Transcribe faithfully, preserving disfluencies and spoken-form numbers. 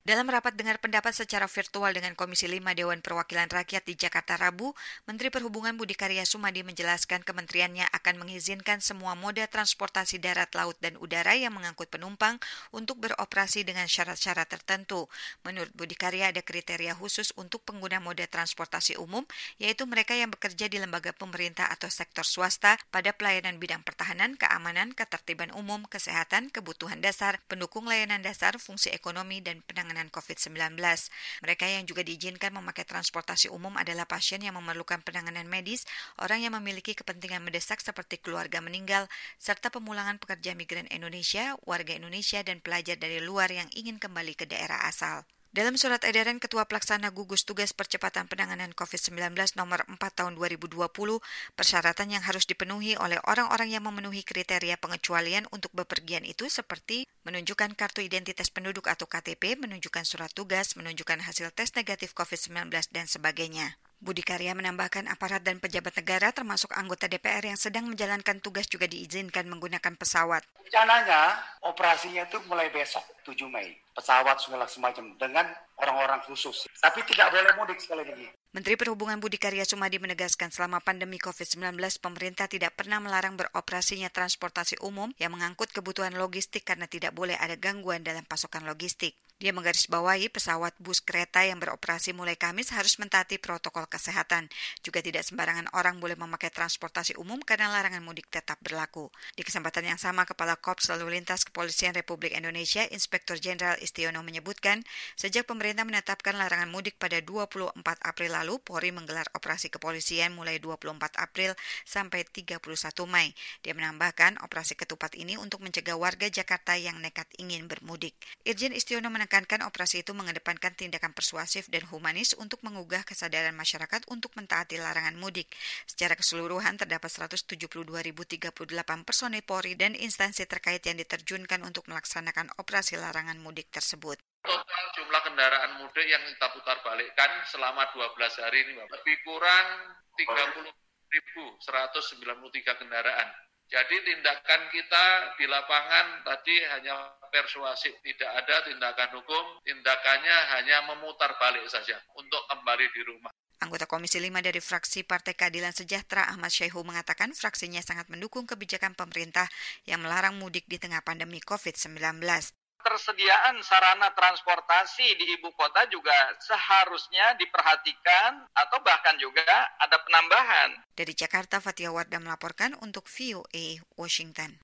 Dalam rapat dengar pendapat secara virtual dengan Komisi lima Dewan Perwakilan Rakyat di Jakarta Rabu, Menteri Perhubungan Budi Karya Sumadi menjelaskan kementeriannya akan mengizinkan semua moda transportasi darat, laut, dan udara yang mengangkut penumpang untuk beroperasi dengan syarat-syarat tertentu. Menurut Budi Karya ada kriteria khusus untuk pengguna moda transportasi umum, yaitu mereka yang bekerja di lembaga pemerintah atau sektor swasta pada pelayanan bidang pertahanan, keamanan, ketertiban umum, kesehatan, kebutuhan dasar, pendukung layanan dasar, fungsi ekonomi, dan penanganan covid sembilan belas. Mereka yang juga diizinkan memakai transportasi umum adalah pasien yang memerlukan penanganan medis, orang yang memiliki kepentingan mendesak seperti keluarga meninggal, serta pemulangan pekerja migran Indonesia, warga Indonesia, dan pelajar dari luar yang ingin kembali ke daerah asal. Dalam surat edaran Ketua Pelaksana Gugus Tugas Percepatan Penanganan covid sembilan belas nomor empat tahun dua ribu dua puluh, persyaratan yang harus dipenuhi oleh orang-orang yang memenuhi kriteria pengecualian untuk bepergian itu seperti menunjukkan kartu identitas penduduk atau K T P, menunjukkan surat tugas, menunjukkan hasil tes negatif covid sembilan belas, dan sebagainya. Budi Karya menambahkan aparat dan pejabat negara termasuk anggota D P R yang sedang menjalankan tugas juga diizinkan menggunakan pesawat. Rencananya operasinya itu mulai besok tujuh Mei. Pesawat segala semacam dengan orang-orang khusus. Tapi tidak boleh mudik sekali lagi. Menteri Perhubungan Budi Karya Sumadi menegaskan selama pandemi covid sembilan belas, pemerintah tidak pernah melarang beroperasinya transportasi umum yang mengangkut kebutuhan logistik karena tidak boleh ada gangguan dalam pasokan logistik. Dia menggarisbawahi pesawat, bus, kereta yang beroperasi mulai Kamis harus mentaati protokol kesehatan. Juga tidak sembarangan orang boleh memakai transportasi umum karena larangan mudik tetap berlaku. Di kesempatan yang sama, Kepala Korps Lalu Lintas Kepolisian Republik Indonesia, Inspektur Jenderal Istiono menyebutkan, sejak pemerintah menetapkan larangan mudik pada dua puluh empat April lalu, Polri menggelar operasi kepolisian mulai dua puluh empat April sampai tiga puluh satu Mei. Dia menambahkan operasi ketupat ini untuk mencegah warga Jakarta yang nekat ingin bermudik. Irjen Istiono menekankan operasi itu mengedepankan tindakan persuasif dan humanis untuk mengugah kesadaran masyarakat untuk mentaati larangan mudik. Secara keseluruhan terdapat seratus tujuh puluh dua ribu tiga puluh delapan personil Polri dan instansi terkait yang diterjunkan untuk melaksanakan operasi larangan mudik tersebut. Total jumlah kendaraan mudik yang kita putar balikkan selama dua belas hari ini lebih kurang tiga puluh ribu seratus sembilan puluh tiga kendaraan. Jadi tindakan kita di lapangan tadi hanya persuasif, tidak ada tindakan hukum, tindakannya hanya memutar balik saja untuk kembali di rumah. Anggota Komisi lima dari fraksi Partai Keadilan Sejahtera Ahmad Syaihu mengatakan fraksinya sangat mendukung kebijakan pemerintah yang melarang mudik di tengah pandemi covid sembilan belas. Ketersediaan sarana transportasi di ibu kota juga seharusnya diperhatikan atau bahkan juga ada penambahan. Dari Jakarta, Fatia Wardah melaporkan untuk V O A Washington.